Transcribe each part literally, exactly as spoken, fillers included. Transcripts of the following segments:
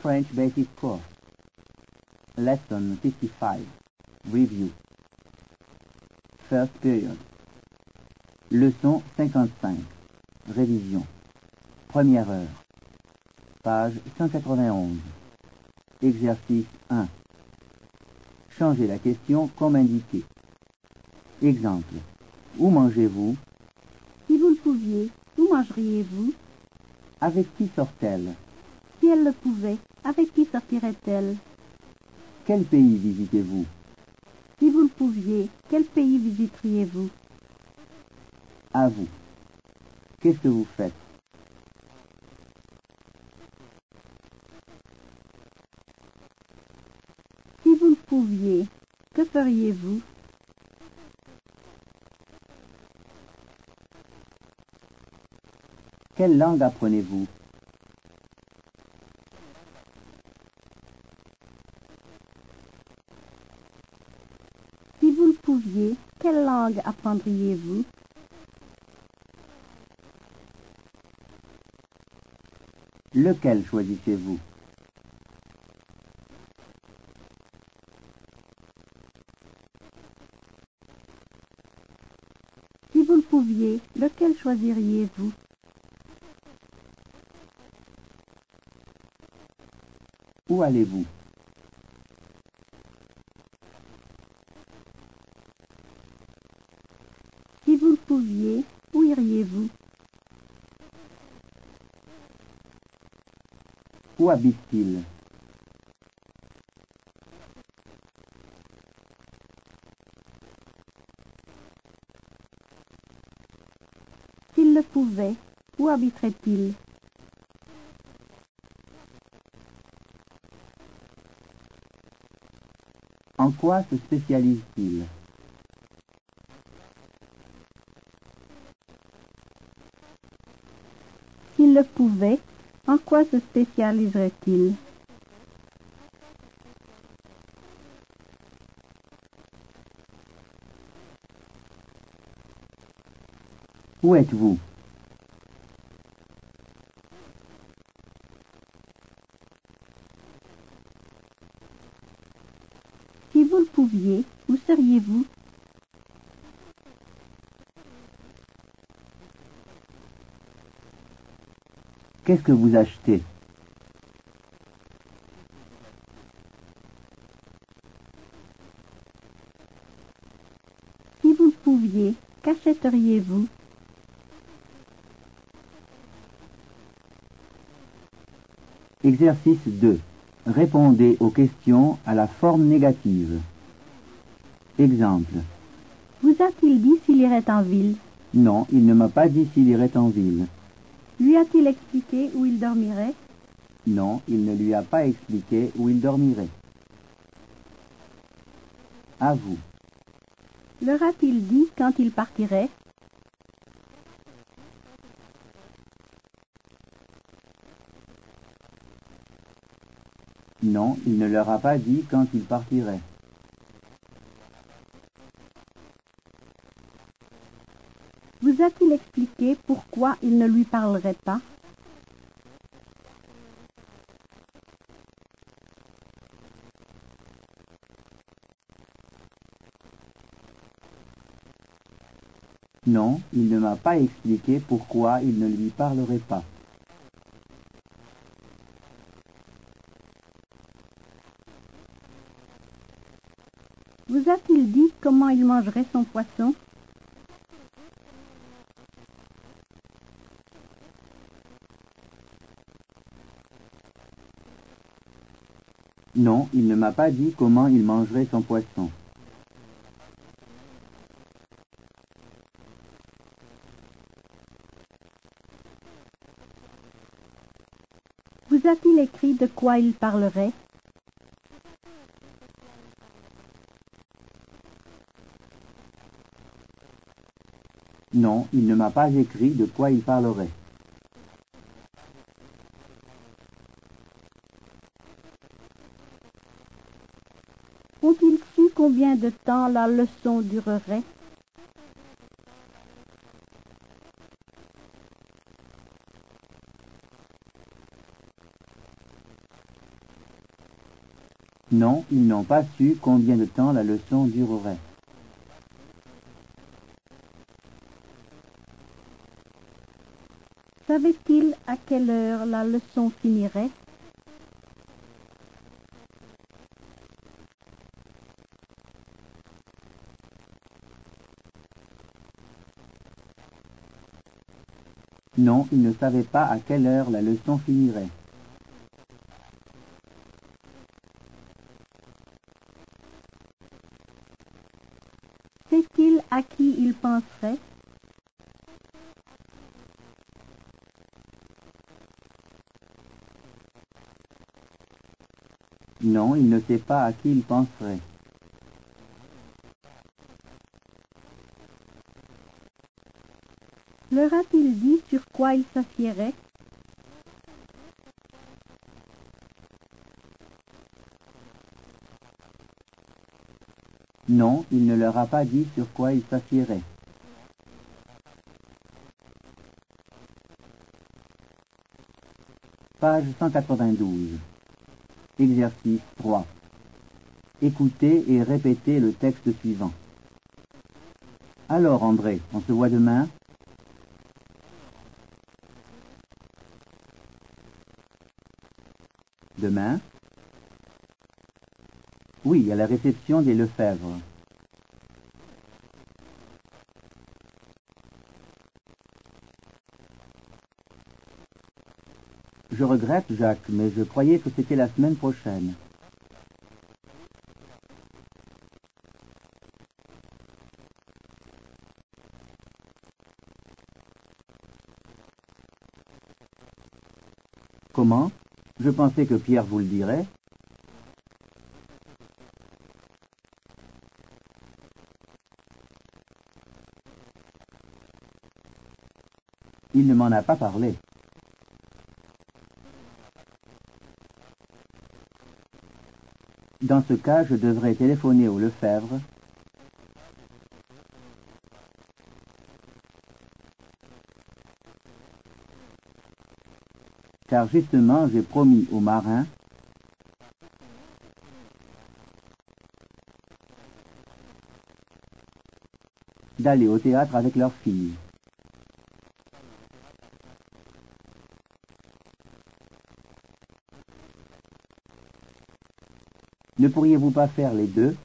French Basic Course. Lesson fifty-five. Review. First period. Leçon cinquante-cinq. Révision. Première heure. Page cent quatre-vingt-onze. Exercice un. Changez la question comme indiqué. Exemple. Où mangez-vous? Si vous le pouviez, où mangeriez-vous? Avec qui sort-elle? Si elle le pouvait, avec qui sortirait-elle? Quel pays visitez-vous? Si vous le pouviez, quel pays visiteriez-vous? À vous. Qu'est-ce que vous faites? Si vous le pouviez, que feriez-vous? Quelle langue apprenez-vous? Si vous le pouviez, quelle langue apprendriez-vous? Lequel choisissez-vous? Si vous le pouviez, lequel choisiriez-vous? Où allez-vous? Si vous le pouviez, où iriez-vous? Où habite-t-il? S'il le pouvait, où habiterait-il? En quoi se spécialise-t-il? S'il le pouvait, en quoi se spécialiserait-il? Où êtes-vous? Si vous le pouviez, où seriez-vous? Qu'est-ce que vous achetez? Si vous le pouviez, qu'achèteriez-vous? Exercice deux. Répondez aux questions à la forme négative. Exemple. Vous a-t-il dit s'il irait en ville? Non, il ne m'a pas dit s'il irait en ville. Lui a-t-il expliqué où il dormirait? Non, il ne lui a pas expliqué où il dormirait. À vous. Leur a-t-il dit quand il partirait? Non, il ne leur a pas dit quand il partirait. Vous a-t-il expliqué pourquoi il ne lui parlerait pas? Non, il ne m'a pas expliqué pourquoi il ne lui parlerait pas. Vous a-t-il dit comment il mangerait son poisson? Non, il ne m'a pas dit comment il mangerait son poisson. Vous a-t-il écrit de quoi il parlerait? Non, il ne m'a pas écrit de quoi il parlerait. Ont-ils su combien de temps la leçon durerait? Non, ils n'ont pas su combien de temps la leçon durerait. Savait-il à quelle heure la leçon finirait? Non, ils ne savaient pas à quelle heure la leçon finirait. Sait-il à qui il penserait? Non, il ne sait pas à qui il penserait. Leur a-t-il dit sur quoi il s'assierait? Non, il ne leur a pas dit sur quoi il s'assierait. Page cent quatre-vingt-douze. Exercice trois. Écoutez et répétez le texte suivant. Alors, André, on se voit demain? Demain? Oui, à la réception des Lefebvre. Je regrette, Jacques, mais je croyais que c'était la semaine prochaine. Comment? Je pensais que Pierre vous le dirait. Il ne m'en a pas parlé. Dans ce cas, je devrais téléphoner au Lefebvre. Car justement, j'ai promis aux marins d'aller au théâtre avec leur fille. Ne pourriez-vous pas faire les deux?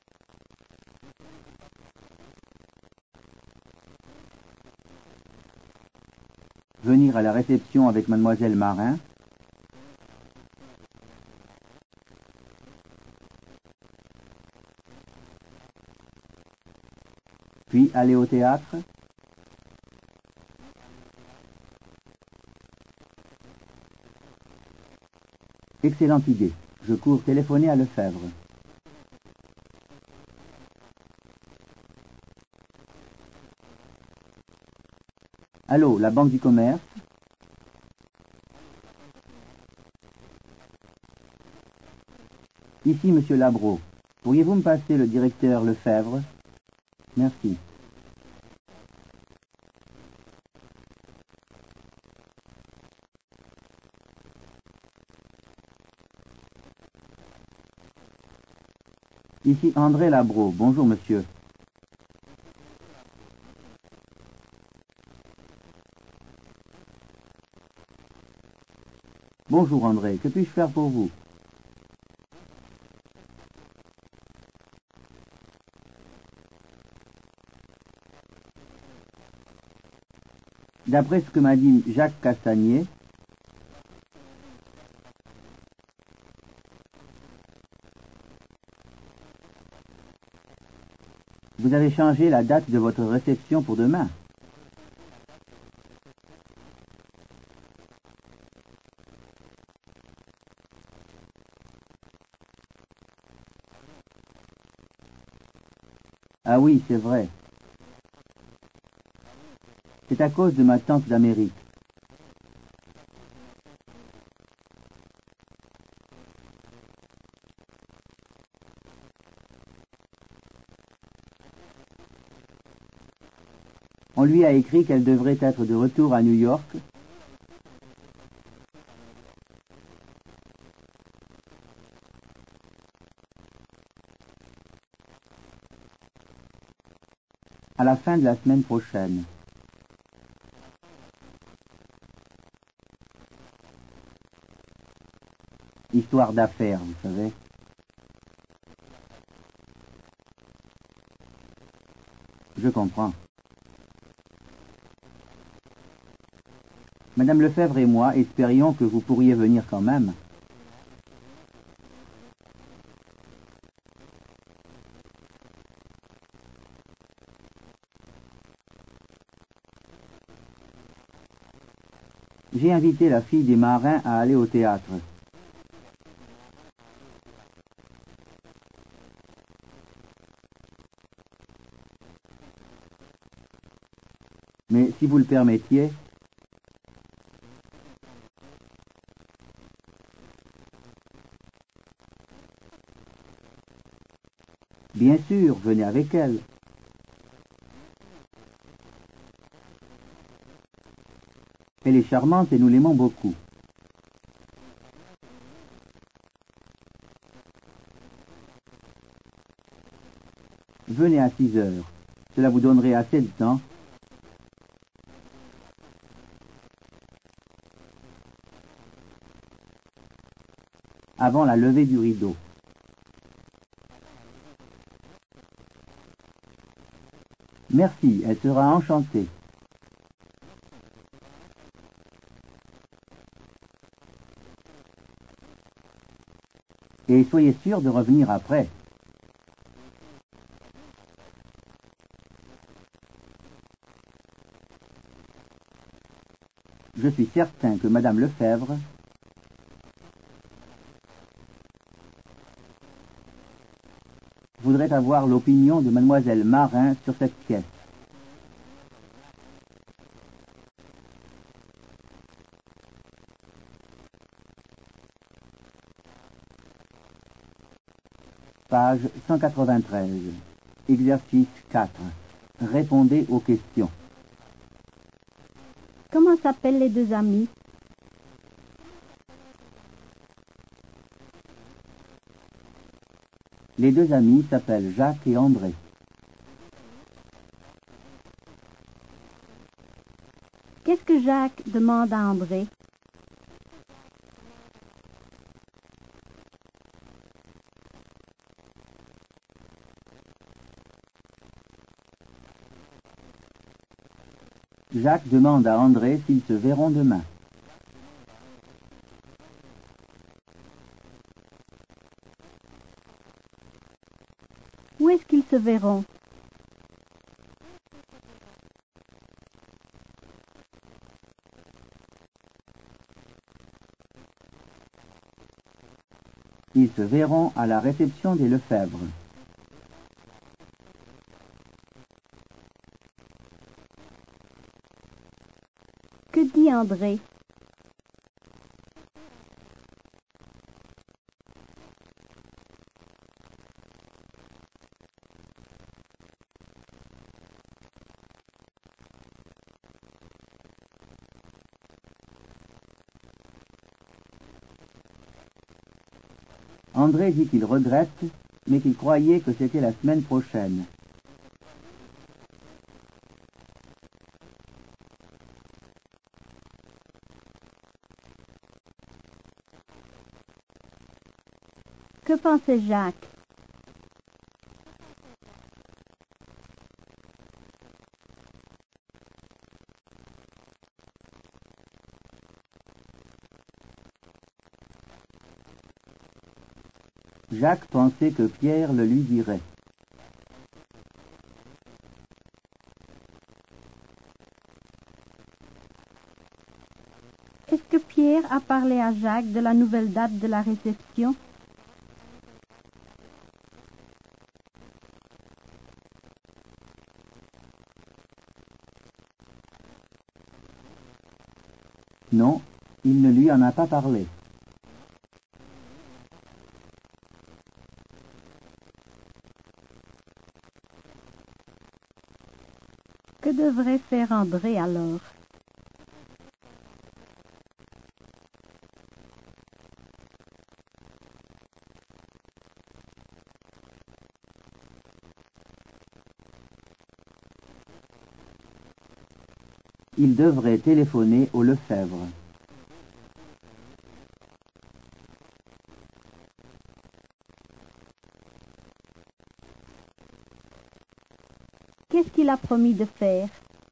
Venir à la réception avec mademoiselle Marin? Puis aller au théâtre? Excellente idée. Je cours téléphoner à Lefebvre. Allô, la Banque du Commerce? Ici, Monsieur Labro. Pourriez-vous me passer le directeur Lefebvre? Merci. Ici André Labro. Bonjour, monsieur. Bonjour, André. Que puis-je faire pour vous? D'après ce que m'a dit Jacques Castagnier, vous avez changé la date de votre réception pour demain. Ah oui, c'est vrai. C'est à cause de ma tante d'Amérique. On lui a écrit qu'elle devrait être de retour à New York. À la fin de la semaine prochaine. Histoire d'affaires, vous savez. Je comprends. Madame Lefebvre et moi espérions que vous pourriez venir quand même. J'ai invité la fille des marins à aller au théâtre. Mais si vous le permettiez... Bien sûr, venez avec elle. Elle est charmante et nous l'aimons beaucoup. Venez à six heures. Cela vous donnerait assez de temps. Avant la levée du rideau. Merci, elle sera enchantée. Et soyez sûr de revenir après. Je suis certain que Madame Lefebvre voudrait avoir l'opinion de Mademoiselle Marin sur cette pièce. Page cent quatre-vingt-treize. Exercice quatre. Répondez aux questions. Comment s'appellent les deux amis? Les deux amis s'appellent Jacques et André. Qu'est-ce que Jacques demande à André? Jacques demande à André s'ils se verront demain. Où est-ce qu'ils se verront? Ils se verront à la réception des Lefebvre. Que dit André? André dit qu'il regrette, mais qu'il croyait que c'était la semaine prochaine. Que pensait Jacques? Jacques pensait que Pierre le lui dirait. Est-ce que Pierre a parlé à Jacques de la nouvelle date de la réception? Non, il ne lui en a pas parlé. Que devrait faire André alors? Il devrait téléphoner au Lefebvre. Qu'est-ce qu'il a promis de faire?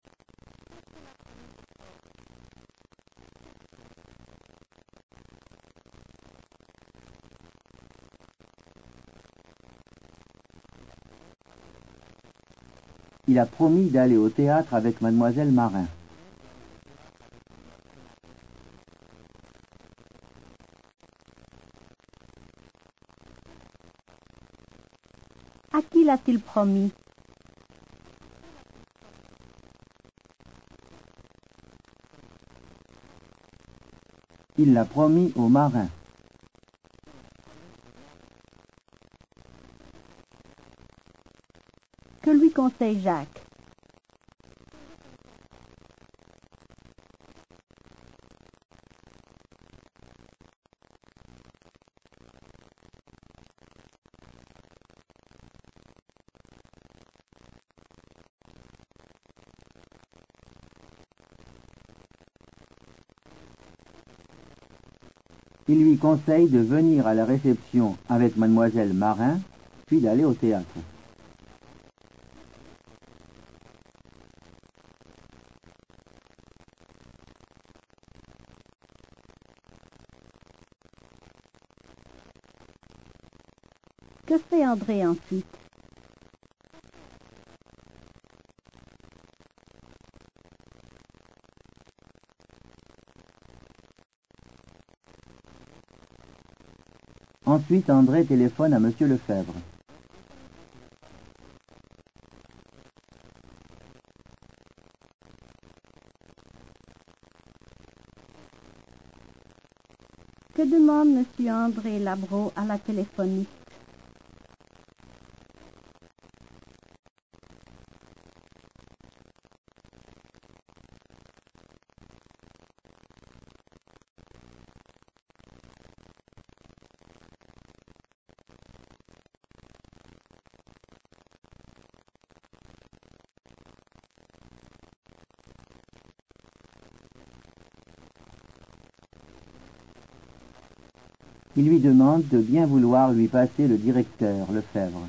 Il a promis d'aller au théâtre avec mademoiselle Marin. À qui l'a-t-il promis? Il l'a promis au marin. Que lui conseille Jacques? Il lui conseille de venir à la réception avec mademoiselle Marin, puis d'aller au théâtre. Que fait André ensuite? Ensuite, André téléphone à monsieur Lefebvre. Que demande monsieur André Labro à la téléphoniste? Il lui demande de bien vouloir lui passer le directeur, Lefebvre.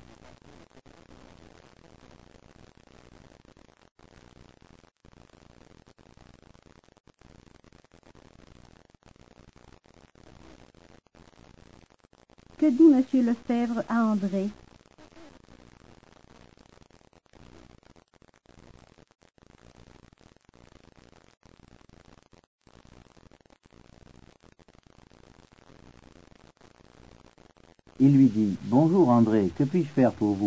Que dit monsieur Lefebvre à André? Il lui dit « Bonjour André, que puis-je faire pour vous ?»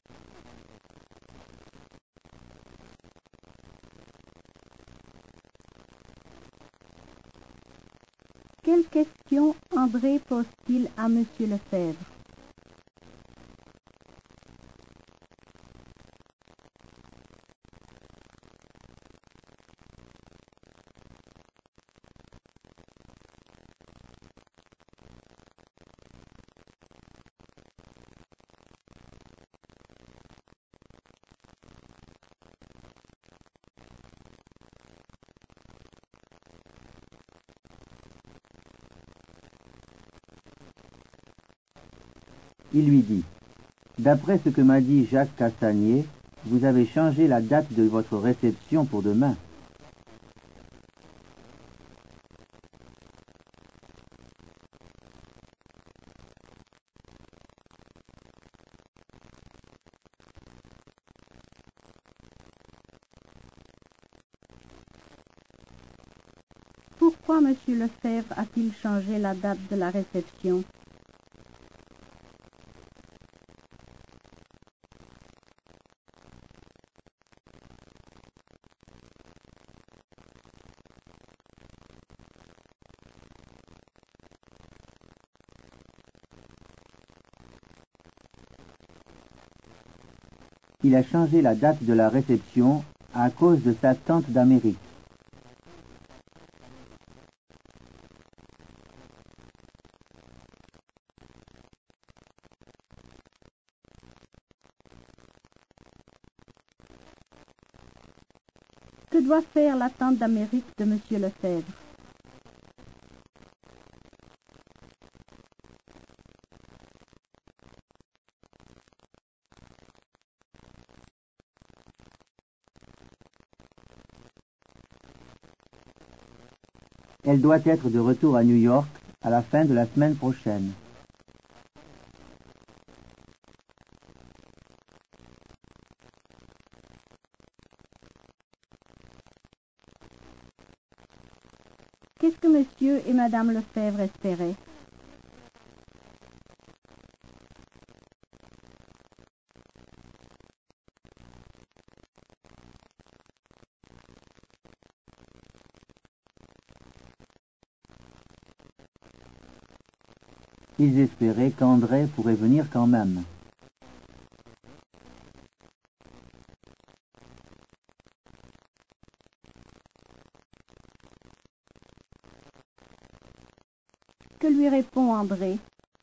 Quelle question André pose-t-il à monsieur Lefebvre? Il lui dit « D'après ce que m'a dit Jacques Castagnier, vous avez changé la date de votre réception pour demain. » Pourquoi monsieur Lefebvre a-t-il changé la date de la réception? Il a changé la date de la réception à cause de sa tante d'Amérique. Que doit faire la tante d'Amérique de Monsieur Lefebvre? Elle doit être de retour à New York à la fin de la semaine prochaine. Qu'est-ce que Monsieur et Madame Lefebvre espéraient? Ils espéraient qu'André pourrait venir quand même. Que lui répond André?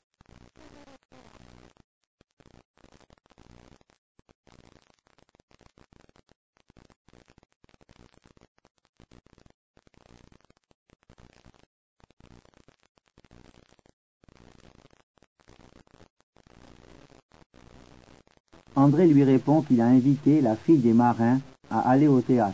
André lui répond qu'il a invité la fille des marins à aller au théâtre.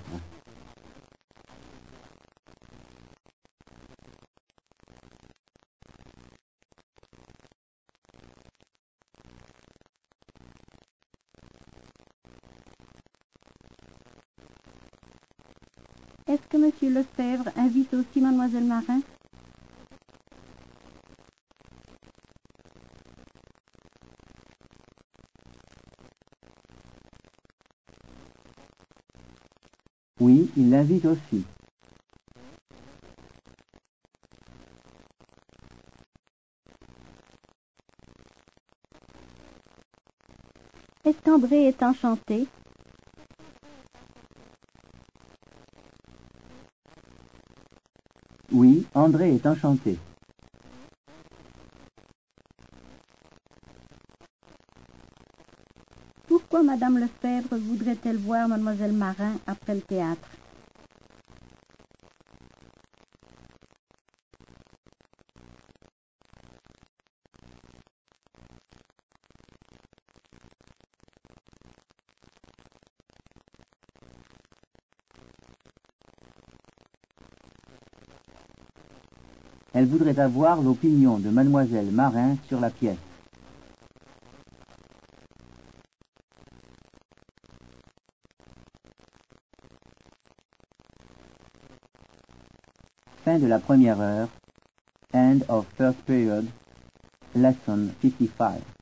Est-ce que Monsieur Lefebvre invite aussi Mademoiselle Marin? Oui, il l'invite aussi. Est-ce qu'André est enchanté? Oui, André est enchanté. Pourquoi Madame Lefebvre voudrait-elle voir Mademoiselle Marin après le théâtre? Elle voudrait avoir l'opinion de Mademoiselle Marin sur la pièce. Fin de la première heure. End of first period. Lesson fifty-five.